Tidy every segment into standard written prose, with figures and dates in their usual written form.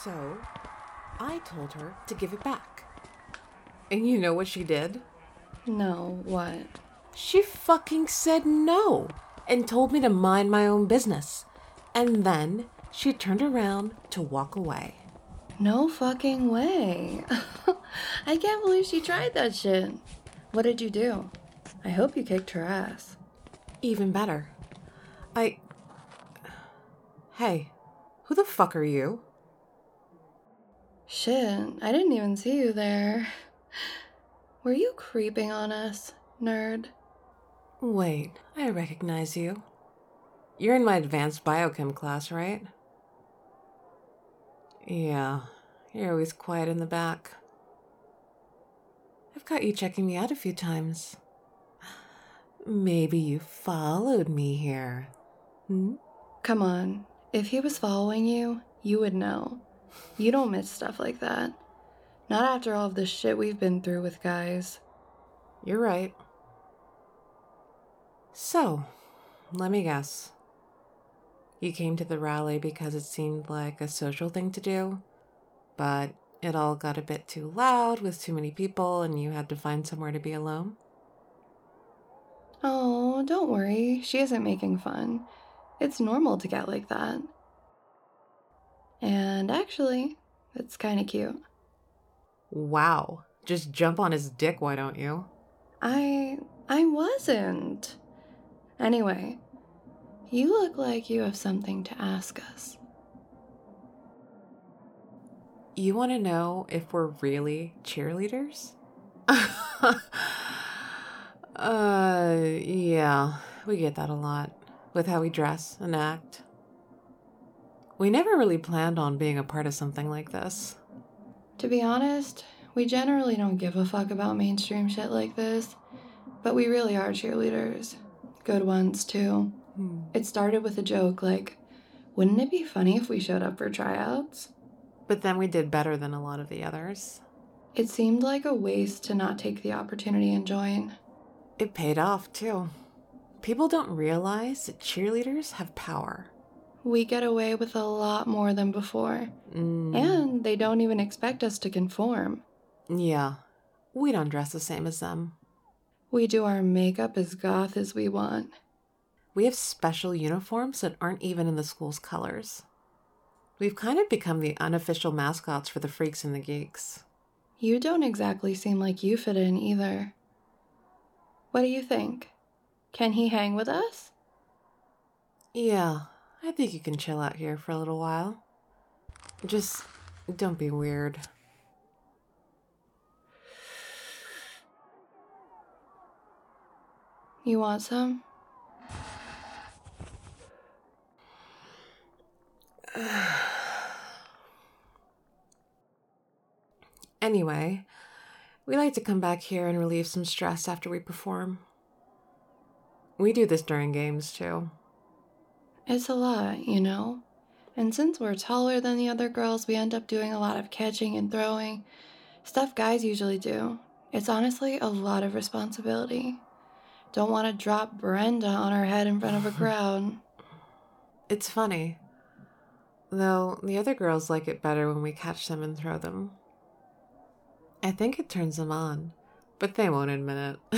So, I told her to give it back. And you know what she did? No, what? She fucking said no and told me to mind my own business. And then she turned around to walk away. No fucking way. I can't believe she tried that shit. What did you do? I hope you kicked her ass. Even better. Hey, who the fuck are you? Shit, I didn't even see you there. Were you creeping on us, nerd? Wait, I recognize you. You're in my advanced biochem class, right? Yeah, you're always quiet in the back. I've got you checking me out a few times. Maybe you followed me here. Come on, if he was following you, you would know. You don't miss stuff like that. Not after all of the shit we've been through with guys. You're right. So, let me guess. You came to the rally because it seemed like a social thing to do, but it all got a bit too loud with too many people and you had to find somewhere to be alone? Oh, don't worry, she isn't making fun. It's normal to get like that. And actually, it's kinda cute. Wow. Just jump on his dick, why don't you? I wasn't. Anyway, you look like you have something to ask us. You want to know if we're really cheerleaders? Yeah, we get that a lot with how we dress and act. We never really planned on being a part of something like this. To be honest, we generally don't give a fuck about mainstream shit like this, but we really are cheerleaders. Good ones, too. It started with a joke like, wouldn't it be funny if we showed up for tryouts? But then we did better than a lot of the others. It seemed like a waste to not take the opportunity and join. It paid off, too. People don't realize that cheerleaders have power. We get away with a lot more than before. And they don't even expect us to conform. Yeah, we don't dress the same as them. We do our makeup as goth as we want. We have special uniforms that aren't even in the school's colors. We've kind of become the unofficial mascots for the freaks and the geeks. You don't exactly seem like you fit in either. What do you think? Can he hang with us? Yeah, I think you can chill out here for a little while. Just don't be weird. You want some? Anyway, we like to come back here and relieve some stress after we perform. We do this during games, too. It's a lot, you know? And since we're taller than the other girls, we end up doing a lot of catching and throwing. Stuff guys usually do. It's honestly a lot of responsibility. Don't want to drop Brenda on our head in front of a crowd. It's funny. Though the other girls like it better when we catch them and throw them. I think it turns them on, but they won't admit it.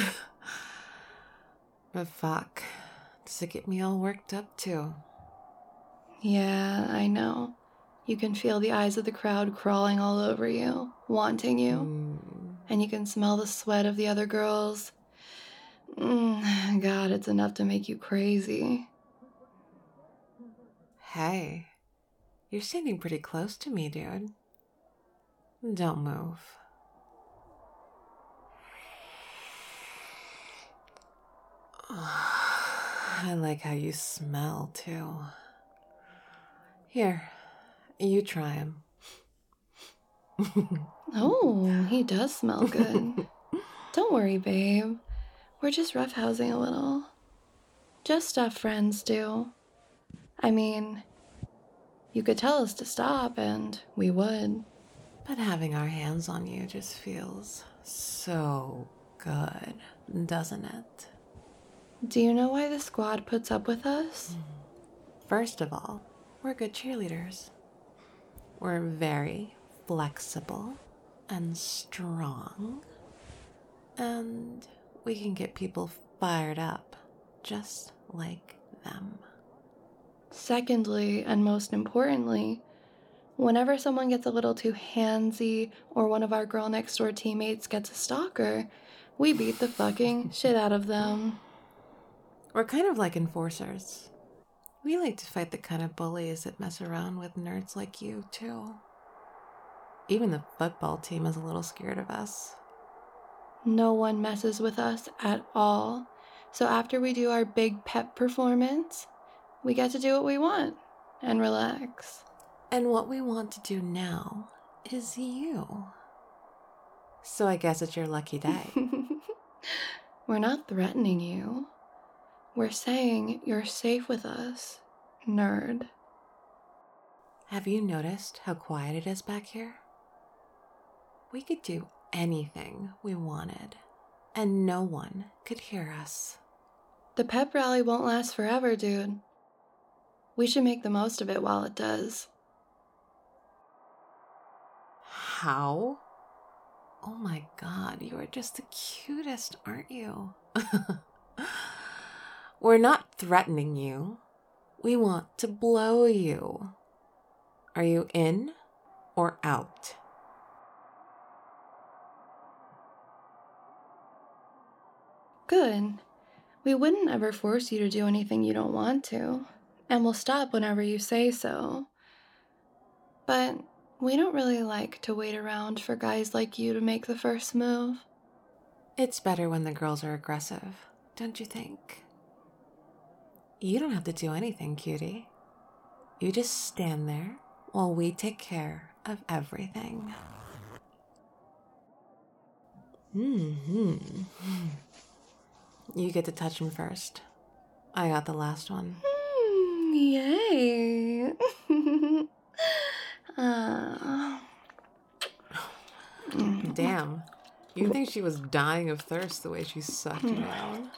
But fuck, does it get me all worked up too? Yeah, I know. You can feel the eyes of the crowd crawling all over you, wanting you. And you can smell the sweat of the other girls. God, it's enough to make you crazy. Hey, you're standing pretty close to me, dude. Don't move. I like how you smell, too. Here, you try him. Oh, he does smell good. Don't worry, babe. We're just roughhousing a little. Just stuff friends do. I mean, you could tell us to stop and we would. But having our hands on you just feels so good, doesn't it? Do you know why the squad puts up with us? First of all, we're good cheerleaders. We're very flexible and strong, and we can get people fired up just like them. Secondly, and most importantly, whenever someone gets a little too handsy or one of our girl next door teammates gets a stalker, we beat the fucking shit out of them. We're kind of like enforcers. We like to fight the kind of bullies that mess around with nerds like you, too. Even the football team is a little scared of us. No one messes with us at all. So after we do our big pep performance, we get to do what we want and relax. And what we want to do now is you. So I guess it's your lucky day. We're not threatening you. We're saying you're safe with us, nerd. Have you noticed how quiet it is back here? We could do anything we wanted, and no one could hear us. The pep rally won't last forever, dude. We should make the most of it while it does. How? Oh my God, you are just the cutest, aren't you? We're not threatening you. We want to blow you. Are you in or out? Good. We wouldn't ever force you to do anything you don't want to, and we'll stop whenever you say so. But we don't really like to wait around for guys like you to make the first move. It's better when the girls are aggressive, don't you think? You don't have to do anything, cutie. You just stand there while we take care of everything. You get to touch him first. I got the last one. Yay. Damn. You think she was dying of thirst the way she sucked you down?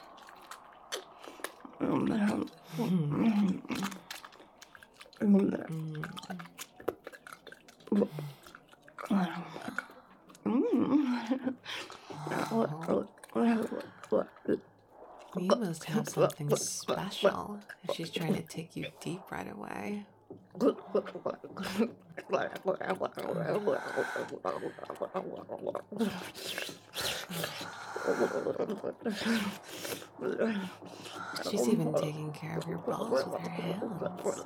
You must have something special if she's trying to take you deep right away. She's even taking care of your balls with her hands.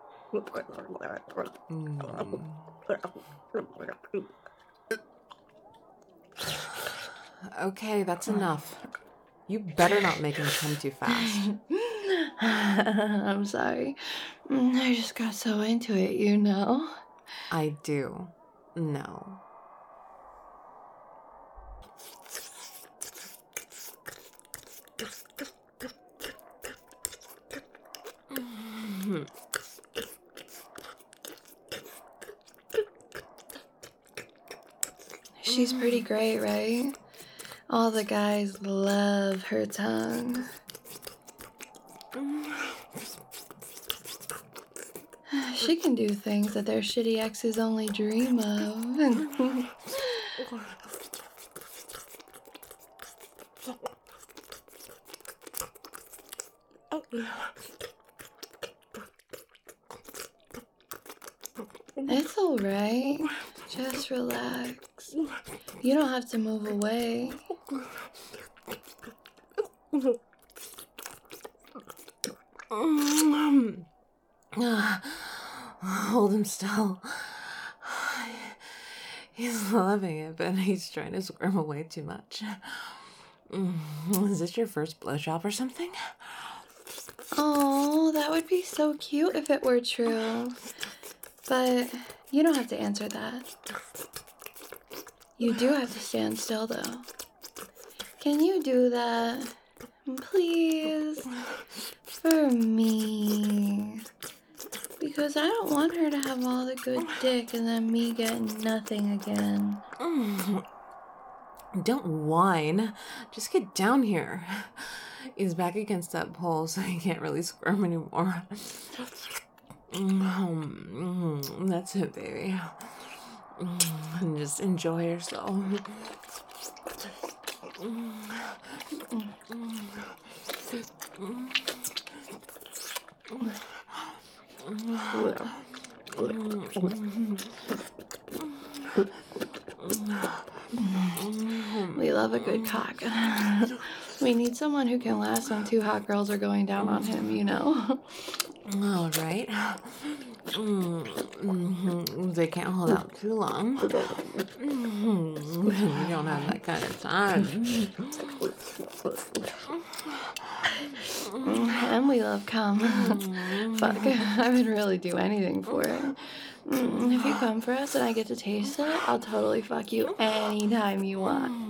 Okay, that's enough. You better not make him come too fast. I'm sorry. I just got so into it, you know? I do. No. She's pretty great, right? All the guys love her tongue. She can do things that their shitty exes only dream of. It's alright. Just relax. You don't have to move away. Hold him still. He's loving it, but he's trying to squirm away too much. Is this your first blowjob or something? Oh, that would be so cute if it were true. But you don't have to answer that. You do have to stand still, though. Can you do that? Please? For me. Because I don't want her to have all the good dick and then me get nothing again. Don't whine. Just get down here. He's back against that pole, so he can't really squirm anymore. That's it, baby. And just enjoy yourself. We love a good cock. We need someone who can last when two hot girls are going down on him, you know? All right. They can't hold out too long. You don't have that kind of time. And we love cum. Fuck, I would really do anything for it. If you come for us and I get to taste it, I'll totally fuck you anytime you want.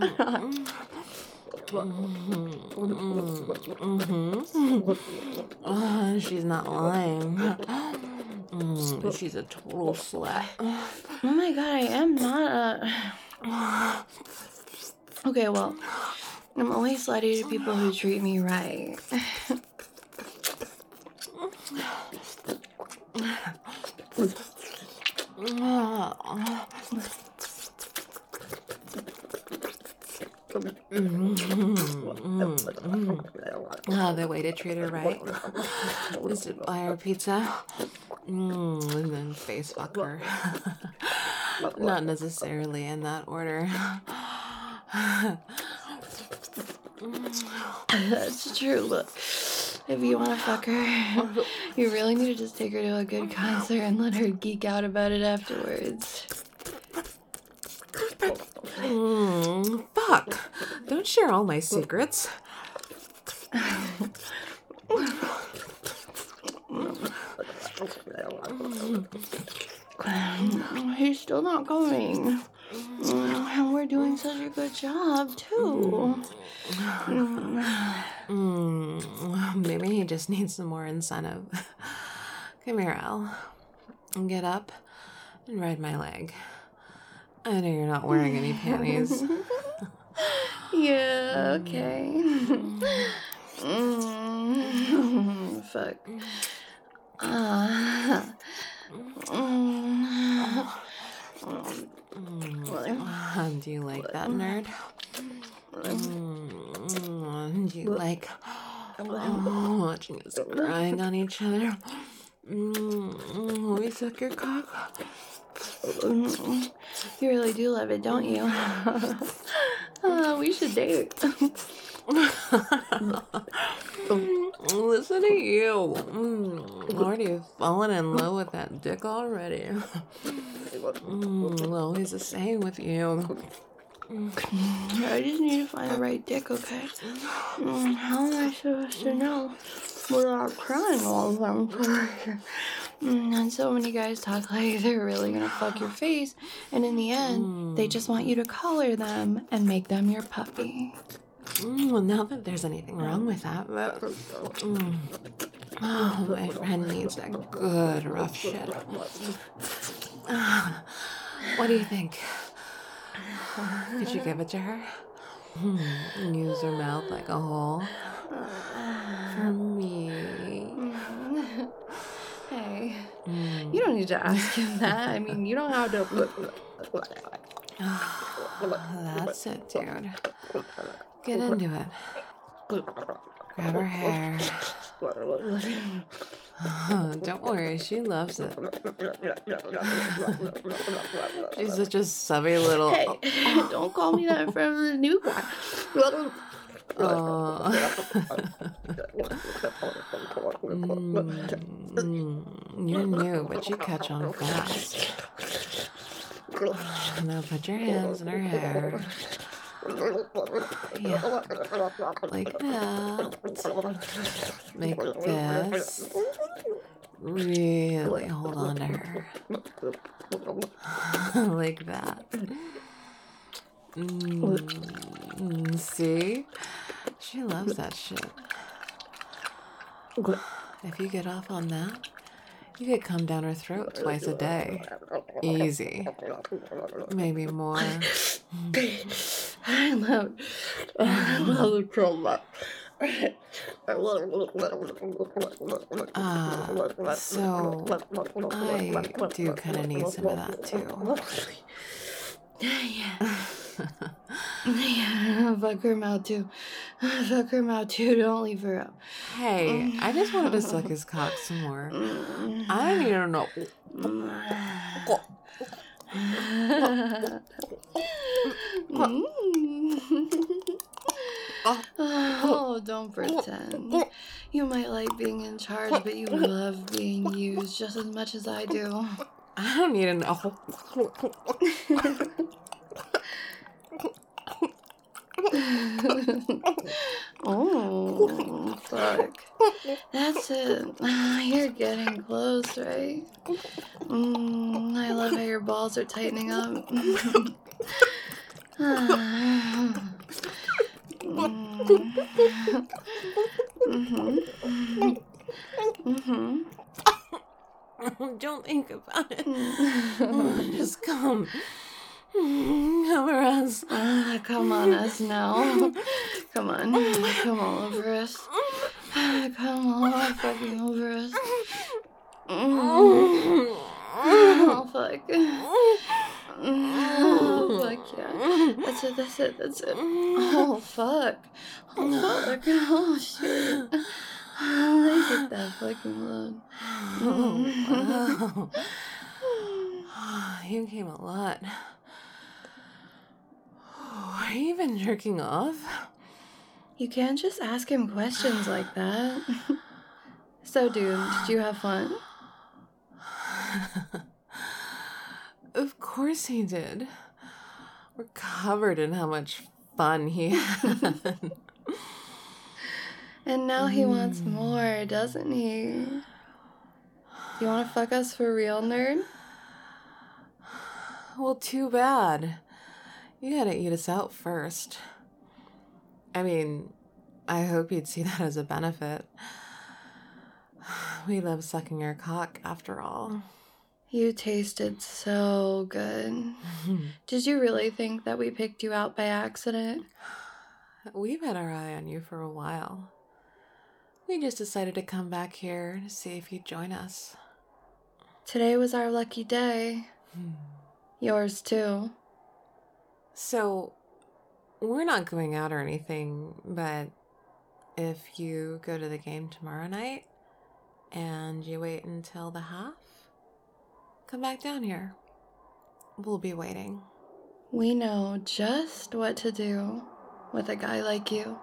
She's not lying. She's a total slut. Oh my god, I am not a... Okay, well, I'm only slutty to people who treat me right. The way to treat her right is to buy her pizza and then face fuck her. Not necessarily in that order. That's true. Look, if you want to fuck her, you really need to just take her to a good concert and let her geek out about it afterwards. Fuck. Don't share all my secrets. He's still not coming. And we're doing such a good job, too. Maybe he just needs some more incentive. Come here, Al. Get up and ride my leg. I know you're not wearing any panties. Yeah, okay. Fuck. Do you like that, nerd? Do you like watching us crying on each other? We suck your cock. You really do love it, don't you? We should date. Listen to you. Already fallen in love with that dick already. Always the same with you. I just need to find the right dick, okay? How am I supposed to know without crying all the time? And so many guys talk like they're really gonna fuck your face, and in the end, they just want you to collar them and make them your puppy. Well, not that there's anything wrong with that, but my friend needs that good rough shit. What do you think? Could you give it to her? Use her mouth like a hole for me. Hey, you don't need to ask him that. I mean, you don't have to. That's it, dude. Get into it. Grab her hair. Don't worry, she loves it. She's such a subby little... Hey, don't call me that in front of the new guy. You're new, but you catch on fast. Now put your hands in her hair. Yeah, like that. Make this. Really hold on to her. Like that. See? She loves that shit. If you get off on that, you could come down her throat twice a day. Easy. Maybe more. I love the trauma. So I do kind of need some of that too. Yeah. Yeah, fuck her mouth too. Fuck her mouth too. Don't leave her out. Hey, I just wanted to suck his cock some more. I don't need to know. Oh, don't pretend. You might like being in charge, but you love being used just as much as I do. I don't need to know. Oh, fuck. That's it. You're getting close, right? I love how your balls are tightening up. Don't think about it. Just come. Cover us. Come on us now. Come on. Come all over us. Come all fucking over us. Oh, fuck. Oh, fuck yeah. That's it. Oh, fuck. Oh, fuck. Oh, shit. I hit that fucking load. Wow. You came a lot. Are you even jerking off? You can't just ask him questions like that. So, dude, did you have fun? Of course he did. We're covered in how much fun he had. And now he wants more, doesn't he? Do you want to fuck us for real, nerd? Well, too bad. You gotta eat us out first. I mean, I hope you'd see that as a benefit. We love sucking your cock, after all. You tasted so good. Did you really think that we picked you out by accident? We've had our eye on you for a while. We just decided to come back here to see if you'd join us. Today was our lucky day. Yours too. So, we're not going out or anything, but if you go to the game tomorrow night and you wait until the half, come back down here. We'll be waiting. We know just what to do with a guy like you.